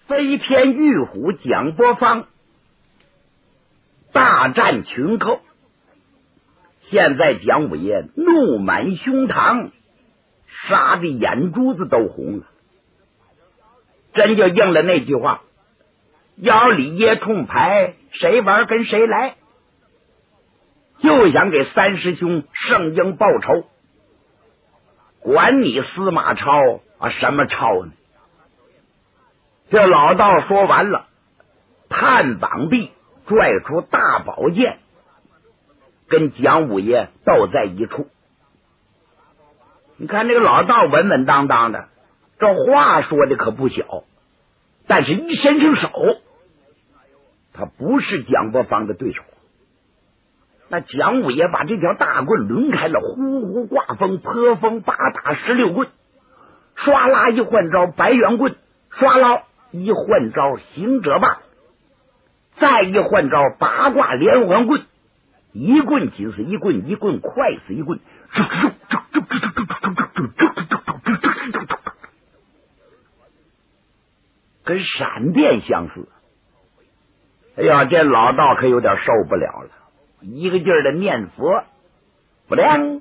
飞天玉虎蒋伯方大战群寇，现在蒋五爷怒满胸膛，杀的眼珠子都红了，真就应了那句话，要李爷冲牌，谁玩跟谁来，就想给三师兄圣婴报仇，管你司马超什么超呢？这老道说完了，探膀臂拽出大宝剑，跟蒋五爷斗在一处。你看这个老道稳稳当当的，这话说的可不小，但是一伸出手，他不是蒋伯方的对手。那蒋五爷把这条大棍抡开了，呼呼挂风，泼风八打16棍，唰啦一换招白猿棍，唰啦一换招行者棒，再一换招八卦连环棍，一棍紧似一棍，一棍快似一棍，跟闪电相似。哎呀，这老道可有点受不了了，一个劲儿的念佛，不灵，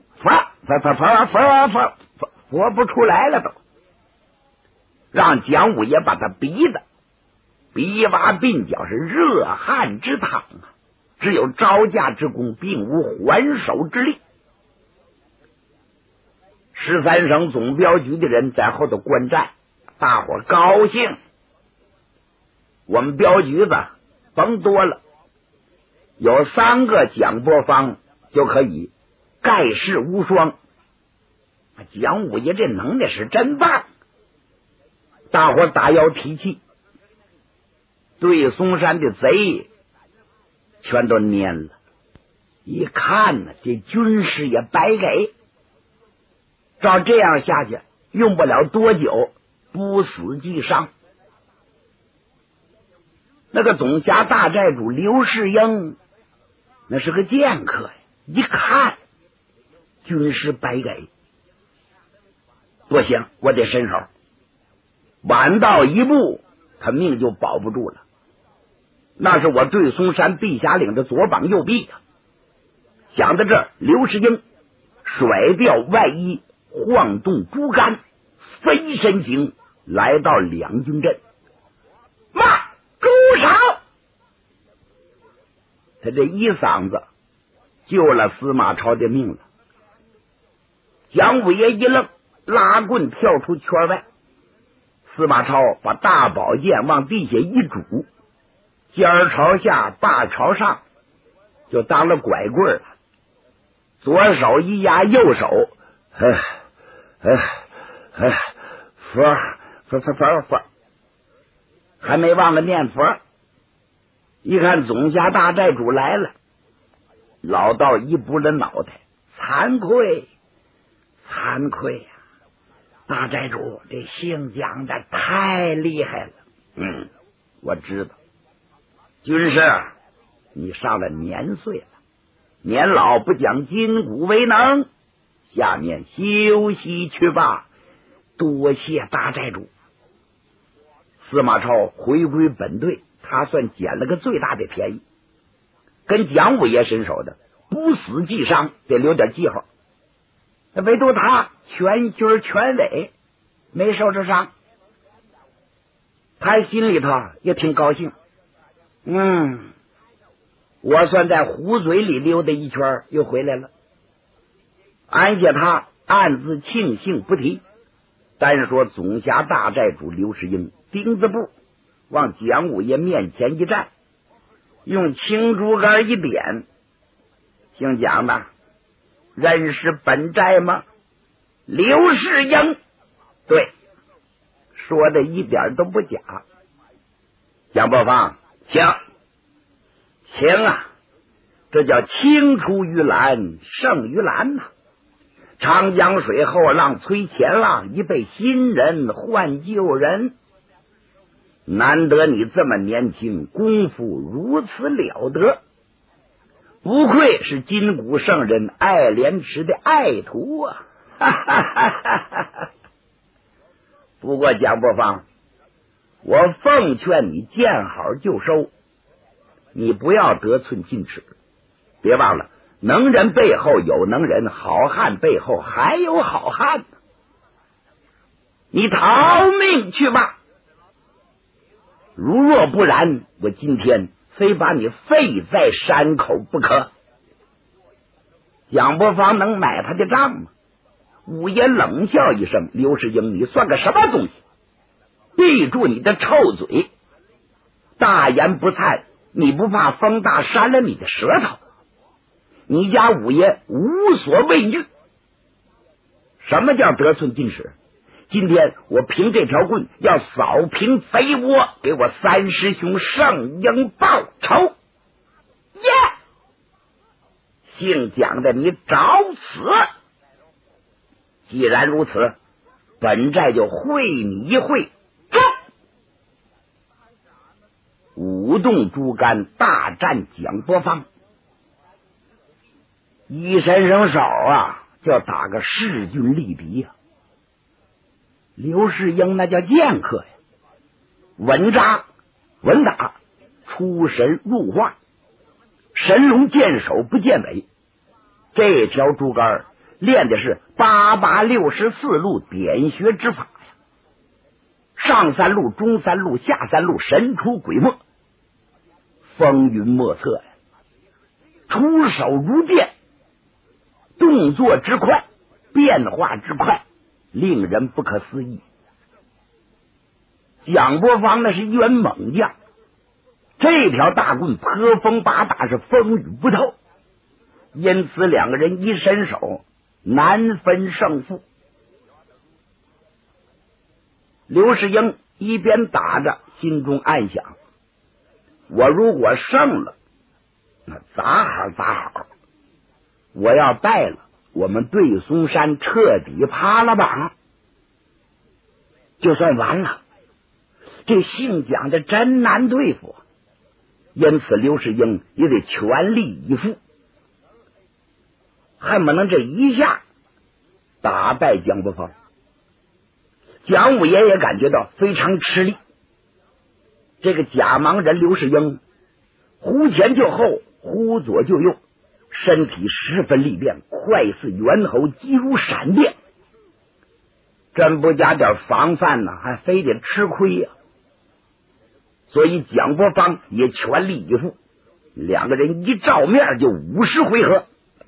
佛不出来了都，让蒋五爷把他逼的鼻洼鬓角是热汗之淌啊，只有招架之功，并无还手之力。13省总镖局的人在后头观战，大伙高兴，我们镖局子甭多了，有3个蒋伯方就可以盖世无双。蒋五爷这能耐是真棒，大伙打腰提气，对嵩山的贼全都蔫了。一看呢，这军师也白给，照这样下去，用不了多久，不死即伤。那个总辖大寨主刘世英那是个剑客呀，一看军师白给，不行，我得伸手，晚到一步他命就保不住了。那是我对嵩山碧霞岭的左膀右臂啊！想到这儿，刘世英甩掉外衣，晃动竹竿，飞身行，来到两军阵。妈，住手！他这一嗓子救了司马超的命了。蒋五爷一愣，拉棍跳出圈外。司马超把大宝剑往地下一拄，尖儿朝下，把朝上，就当了拐棍了。左手一压右手，佛，还没忘了念佛。一看总辖大寨主来了，老道一拨了脑袋，惭愧呀！大寨主这姓蒋的太厉害了。我知道，军师你上了年岁了，年老不讲筋骨为能，下面休息去吧。多谢大寨主。司马超回归本队，他算捡了个最大的便宜。跟蒋五爷伸手的不死即伤，得留点记号。唯独他全军全委没受着伤，他心里头也挺高兴。我算在虎嘴里溜达一圈又回来了。按下他暗自庆幸不提，单说总辖大寨主刘世英钉子步往蒋五爷面前一站，用青竹竿一点，姓蒋的认识本寨吗？刘世英，对，说的一点都不假。蒋伯方，请啊，这叫青出于蓝胜于蓝呐。长江水后浪推前浪，一辈新人换旧人。难得你这么年轻，功夫如此了得，不愧是金谷圣人爱莲池的爱徒啊！不过蒋伯方， 我奉劝你见好就收，你不要得寸进尺。别忘了，能人背后有能人，好汉背后还有好汉。你逃命去吧！如若不然，我今天非把你废在山口不可。蒋伯芳能买他的账吗？五爷冷笑一声：刘世英，你算个什么东西？闭住你的臭嘴！大言不惭，你不怕风大扇了你的舌头？你家五爷无所畏惧。什么叫得寸进尺？今天我凭这条棍要扫平贼窝，给我三师兄圣英报仇！耶！姓蒋的，你找死！既然如此，本寨就会你一会。舞动竹竿大战蒋伯芳，一伸伸手啊，就打个势均力敌呀。刘世英那叫剑客呀，稳扎稳打，出神入化，神龙见首不见尾。这条竹竿练的是864路点穴之法呀，上三路，中三路，下三路，神出鬼没，风云莫测呀。出手如电，动作之快，变化之快，令人不可思议。蒋伯芳那是一员猛将，这条大棍泼风八打，是风雨不透，因此两个人一伸手，难分胜负。刘世英一边打着，心中暗想：我如果胜了，那咋好咋好；我要败了，我们对松山彻底趴了榜，就算完了。这姓蒋的真难对付，因此刘世英也得全力以赴，恨不能这一下打败蒋伯芳。蒋五爷也感觉到非常吃力。这个假盲人刘世英忽前就后，忽左就右，身体十分利便，快似猿猴，急如闪电。真不加点防范呢，还非得吃亏呀。所以蒋伯芳也全力以赴，两个人一照面就50回合，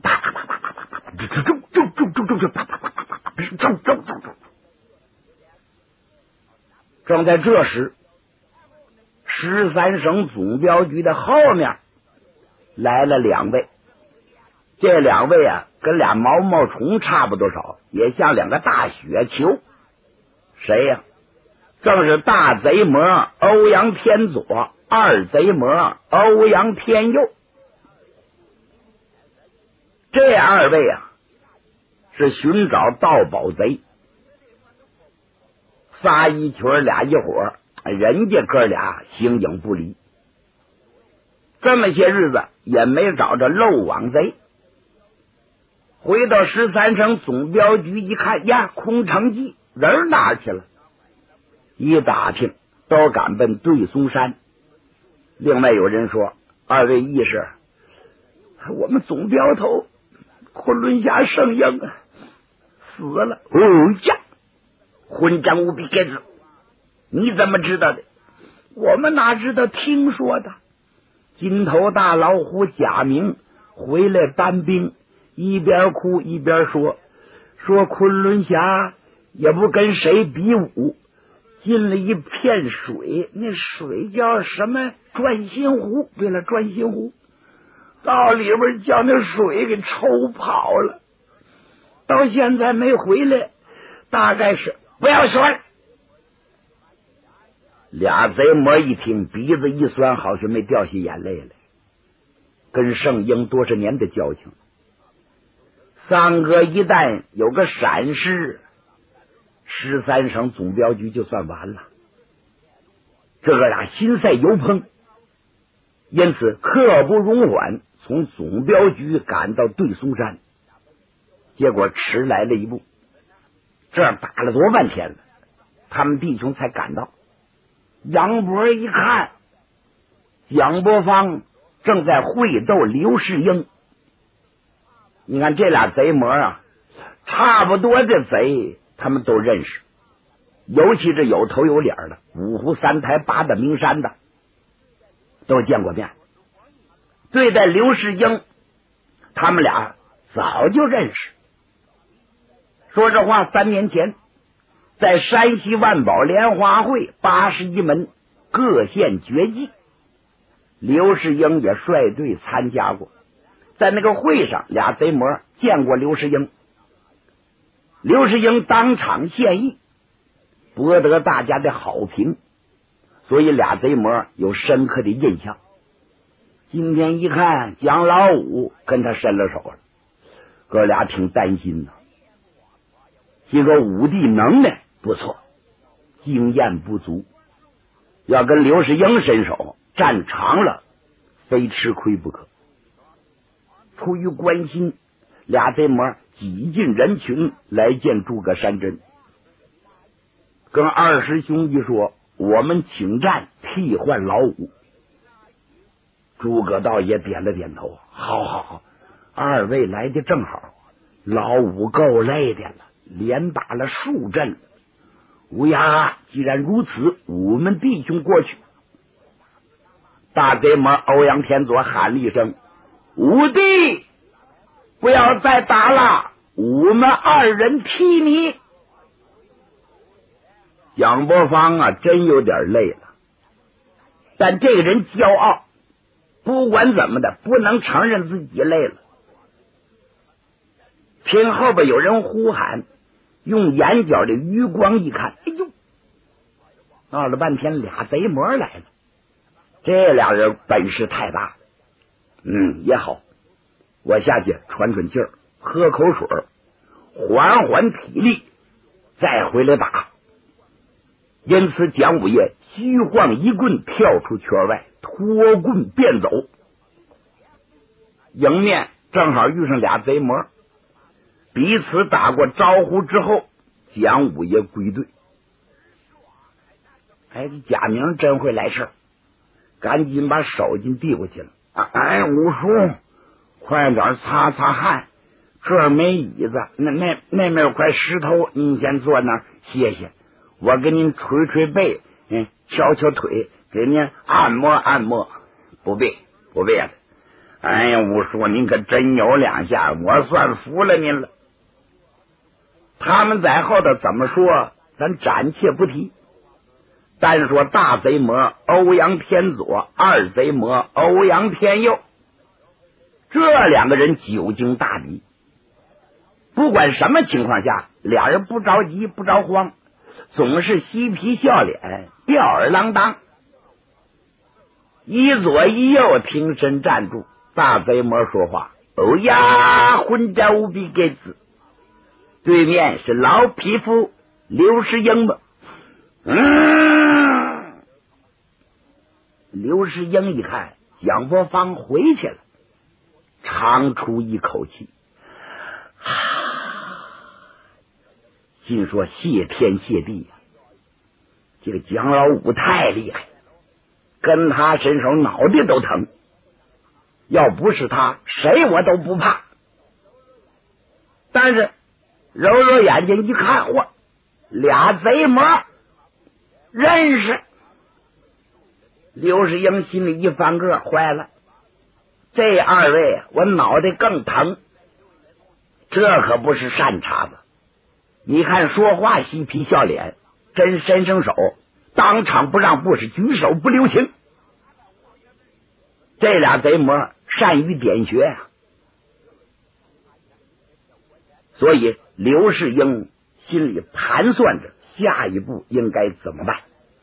正在这时，13省总镖局的后面来了2位，这2位啊，跟俩毛毛虫差不多少，也像2个大雪球。谁呀？正是大贼魔欧阳天左，二贼魔欧阳天右。这2位啊，是寻找盗宝贼，仨一群俩一伙，人家哥俩形影不离。这么些日子也没找着漏网贼。回到13省总镖局一看呀，空城计，人哪去了？一打听都赶奔对松山。另外有人说，2位义士，我们总镖头昆仑侠圣英死了。哦呀，混账无比该死！你怎么知道的？我们哪知道，听说的。金头大老虎贾明回来搬兵，一边哭一边说昆仑侠也不跟谁比武，进了一片水，那水叫什么转心湖，对了，转心湖，到里边将那水给抽跑了，到现在没回来，大概是不要说了。俩贼魔一听，鼻子一酸，好像没掉下眼泪来。跟圣英多少年的交情，三哥一旦有个闪失，13省总镖局就算完了。这个俩心赛犹怦，因此刻不容缓，从总镖局赶到对松山。结果迟来了一步，这儿打了多半天了，他们弟兄才赶到。 杨波一看，蒋伯芳正在会斗刘世英。你看这俩贼模啊，差不多的贼他们都认识，尤其是有头有脸的五湖三台八大名山的都见过面。对待刘世英，他们俩早就认识。说这话，3年前在山西万宝莲花会81门各县决技，刘世英也率队参加过。在那个会上，俩贼模见过刘世英，刘世英当场献艺，博得大家的好评，所以俩贼模有深刻的印象。今天一看蒋老五跟他伸了手了，哥俩挺担心的，心说武帝能耐不错，经验不足，要跟刘世英伸手，站长了非吃亏不可。出于关心，俩贼模挤进人群来见诸葛山珍，跟二师兄一说，我们请战替换老五。诸葛道也点了点头，好好好，二位来的正好，老五够累的了，连打了数阵了。乌鸦，既然如此，我们弟兄过去。大贼模欧阳天佐喊了一声，武帝不要再打了，我们2人替你。蒋伯芳啊，真有点累了，但这个人骄傲，不管怎么的不能承认自己累了。听后边有人呼喊，用眼角的余光一看，哎呦，闹了半天俩贼模来了。这俩人本事太大了，也好，我下去喘喘气儿，喝口水，缓缓体力，再回来打。因此蒋五爷虚晃一棍跳出圈外，脱棍便走。迎面正好遇上俩贼模，彼此打过招呼之后，蒋五爷归队。哎，这贾明真会来事，赶紧把手巾递过去了。五叔，快点擦擦汗，这儿没椅子，那面有块石头，您先坐那儿歇歇，我给您捶捶背，敲敲腿，给您按摩按摩。不必了。哎呀，五叔您可真有两下，我算服了您了。他们在后头怎么说，咱暂且不提，单说大贼魔欧阳天佐，二贼魔欧阳天佑，这2个人久经大敌，不管什么情况下，俩人不着急不着慌，总是嬉皮笑脸，吊儿郎当。一左一右挺身站住，大贼魔说话：“哦呀，混战无比给子。”对面是老匹夫刘世英吧？刘世英一看蒋伯芳回去了，长出一口气，心说谢天谢地呀，这个蒋老五太厉害，跟他伸手脑袋都疼，要不是他谁我都不怕。但是揉揉眼睛一看，嚯，俩贼魔认识。刘世英心里一翻个，坏了，这2位我脑袋更疼，这可不是善茬子。你看说话嬉皮笑脸，真伸上手，当场不让步，是举手不留情。这俩贼魔善于点穴呀，所以刘世英心里盘算着下一步应该怎么办。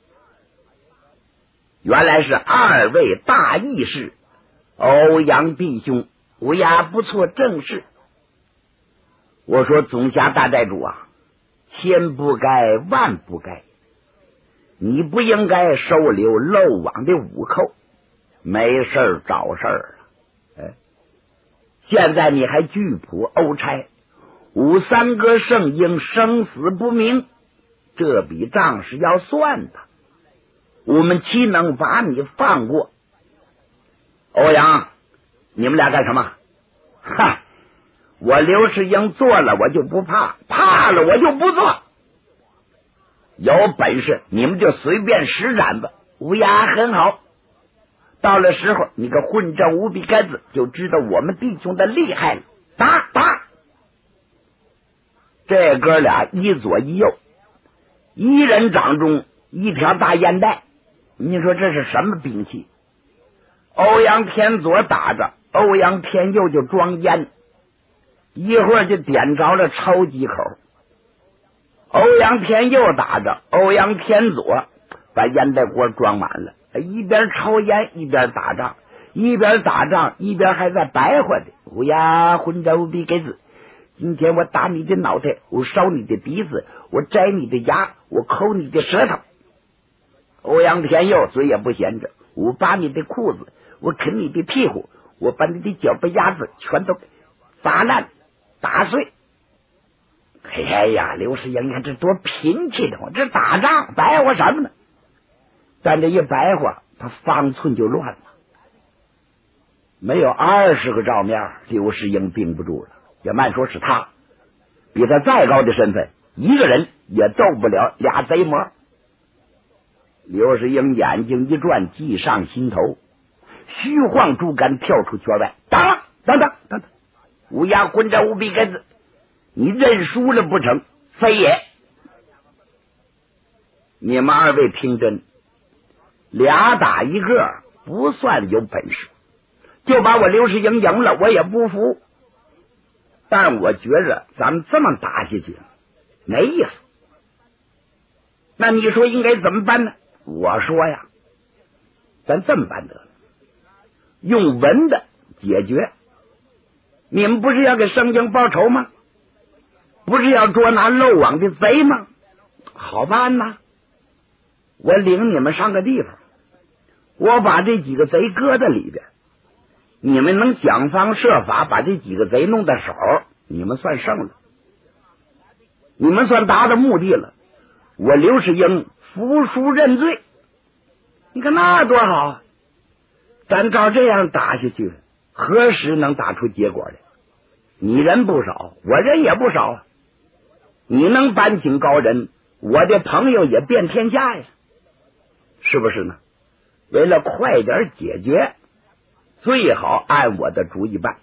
原来是2位大义士，欧阳弟兄，无涯不错正事。我说总辖大寨主啊，千不该万不该，你不应该收留漏网的倭寇，没事找事儿了。现在你还拒捕欧差，武三哥圣婴生死不明，这笔账是要算的。 我们岂能把你放过？欧阳，你们俩干什么？哈，我刘世英做了我就不怕，怕了我就不做。有本事你们就随便施展吧。乌鸦很好，到了时候你个混账无比杆子就知道我们弟兄的厉害了。打打！这哥俩一左一右，一人掌中一条大烟袋，你说这是什么兵器？欧阳天左打着，欧阳天右就装烟，一会儿就点着了抽几口。欧阳天右打着，欧阳天左把烟袋锅装满了，一边抽烟一边打仗，一边打仗一边还在白话的。乌鸦混着无比给子，今天我打你的脑袋，我烧你的鼻子，我摘你的牙，我抠你的舌头。欧阳天佑嘴也不闲着，我扒你的裤子，我啃你的屁股，我把你的脚背丫子全都砸烂打碎。哎呀，刘世英，你看这多贫气的慌，这打仗白话什么呢？但这一白话，他方寸就乱了。没有20个照面，刘世英顶不住了。也慢说是他，比他再高的身份，一个人也斗不了俩贼魔。刘世英眼睛一转，计上心头，虚晃竹竿跳出圈外，等，乌鸦混着无比根子，你认输了不成？非也！你们二位听真，俩打一个不算有本事，就把我刘世英赢了，我也不服。但我觉着咱们这么打下去没意思。那你说应该怎么办呢？我说呀，咱这么办得了，用文的解决。你们不是要给圣经报仇吗？不是要捉拿漏网的贼吗？好办呐，我领你们上个地方，我把这几个贼搁在里边，你们能想方设法把这几个贼弄到手，你们算胜了，你们算达到目的了。我刘世英服输认罪，你看那多好啊！咱照这样打下去，何时能打出结果来？你人不少，我人也不少啊。你能搬请高人，我的朋友也遍天下呀，是不是呢？为了快点解决，最好按我的主意办。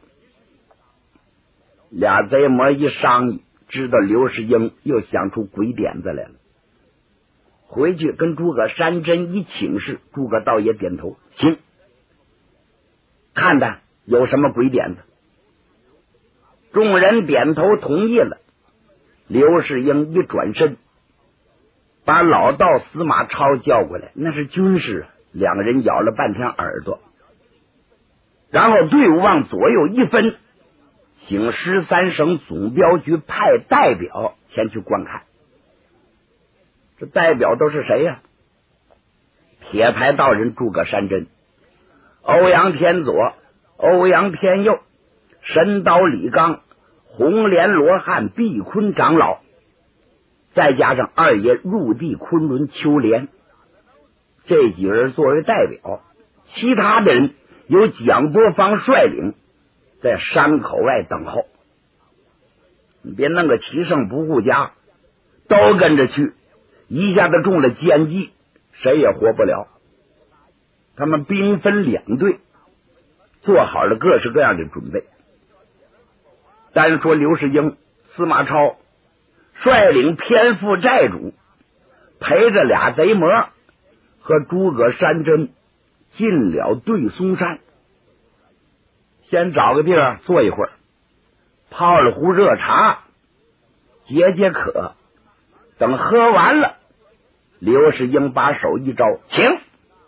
俩贼魔一商议，知道刘世英又想出鬼点子来了，回去跟诸葛山珍一请示，诸葛道也点头，行，看看有什么鬼点子。众人点头同意了。刘世英一转身，把老道司马超叫过来，那是军士，两个人咬了半天耳朵，然后队伍往左右一分，请13省总镖局派代表前去观看。这代表都是谁呀？铁牌道人诸葛山珍、欧阳天左、欧阳天右、神刀李刚、红莲罗汉、毕坤长老，再加上二爷入地昆仑秋莲，这几人作为代表，其他的人由蒋多方率领，在山口外等候。你别弄个齐胜不顾家，都跟着去，一下子中了奸计，谁也活不了。他们兵分两队，做好了各式各样的准备。单说刘世英、司马超率领偏负寨主，陪着俩贼魔和诸葛山珍进了对松山，先找个地儿坐一会儿，泡了壶热茶解解渴。等喝完了，刘世英把手一招，请，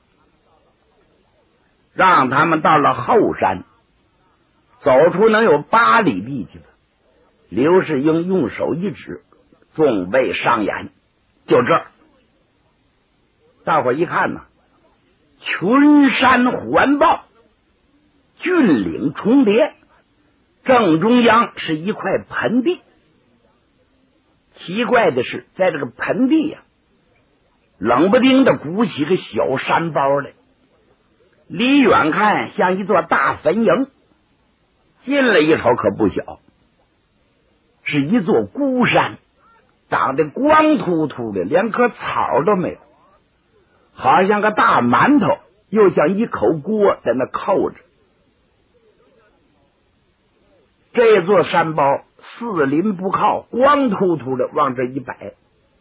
让他们到了后山，走出能有8里地去了。刘世英用手一指，众位上眼，就这儿。大伙一看呢，群山环抱，峻岭重叠，正中央是一块盆地。奇怪的是，在这个盆地呀， 冷不丁的鼓起个小山包来，离远看像一座大坟茔，近了一瞅可不小，是一座孤山，长得光秃秃的，连棵草都没有，好像个大馒头，又像一口锅在那扣着。这座山包四邻不靠，光秃秃的往这一摆。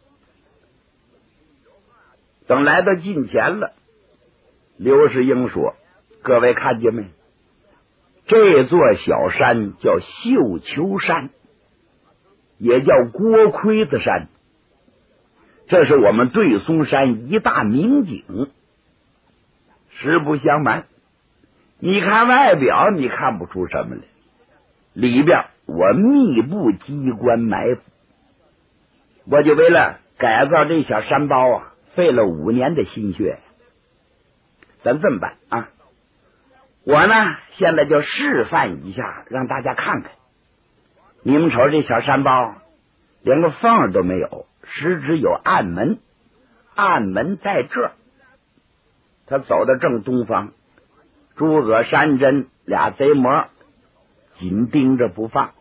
等来到近前了，刘世英说：“各位看见没？这座小山叫绣球山，也叫锅盔子山，这是我们对松山一大名景。实不相瞒，你看外表你看不出什么来，里边我密布机关埋伏，我就为了改造这小山包啊，费了5年的心血。咱这么办啊，我呢现在就示范一下，让大家看看。你们瞅这小山包，连个缝都没有，实只有暗门，暗门在这儿。他走到正东方，朱葛山珍俩贼魔紧盯着不放。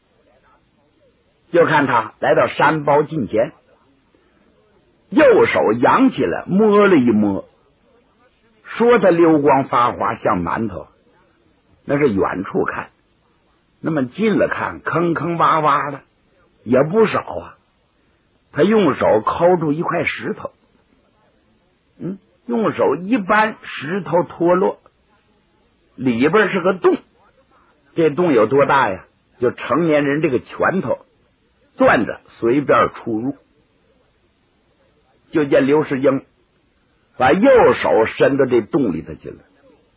就看他来到山包近前，右手扬起来摸了一摸，说他溜光发滑像馒头，那是远处看，那么近了看坑坑洼洼的也不少啊。他用手抠住一块石头，用手一扳，石头脱落，里边是个洞。这洞有多大呀？就成年人这个拳头，攥着随便出入。就见刘世英把右手伸到这洞里头去了，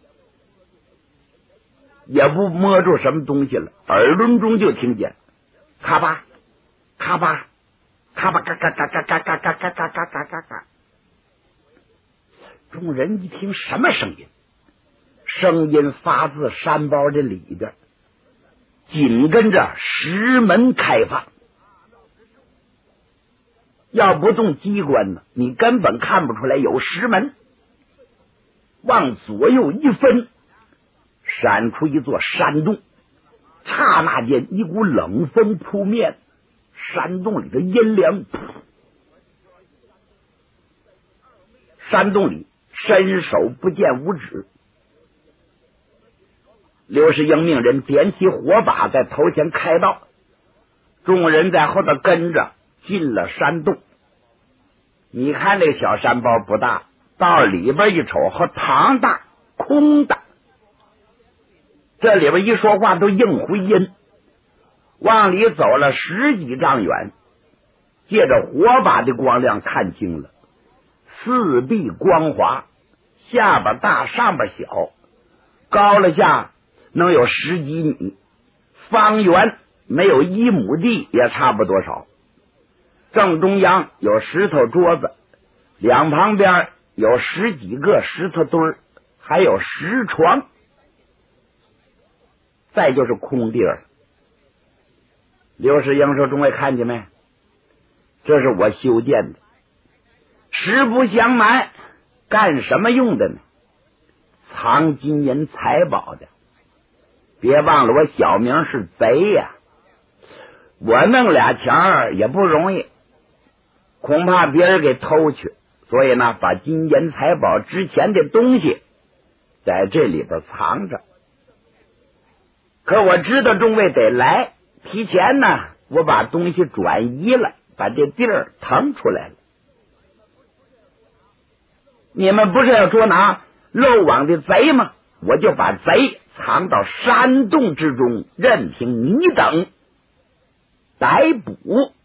也不摸住什么东西了，耳轮中就听见咔吧咔吧咔吧嘎嘎嘎嘎嘎嘎嘎嘎嘎嘎嘎嘎嘎。众人一听什么声音？声音发自山包的里边，紧跟着石门开放。要不动机关呢，你根本看不出来有石门。往左右一分，闪出一座山洞，刹那间一股冷风扑面，山洞里的阴凉，山洞里伸手不见五指。刘世英命人点起火把在头前开道，众人在后头跟着进了山洞。你看这小山包不大，到里边一瞅和堂大空大，这里边一说话都应回音。往里走了10几丈远，借着火把的光亮看清了，四壁光滑，下边大上边小，高了下能有10几米，方圆没有1亩地也差不多少。正中央有石头桌子，两旁边有10几个石头堆儿，还有石床，再就是空地儿。刘世英说：“众位看见没？这是我修建的，实不相瞒，干什么用的呢？藏金银财宝的。别忘了我小名是贼呀，我弄俩钱也不容易，恐怕别人给偷去，所以呢，把金银财宝值钱的东西在这里边藏着。可我知道众位得来，提前呢，我把东西转移了，把这地儿腾出来了。你们不是要捉拿漏网的贼吗？我就把贼藏到山洞之中，任凭你等逮捕。”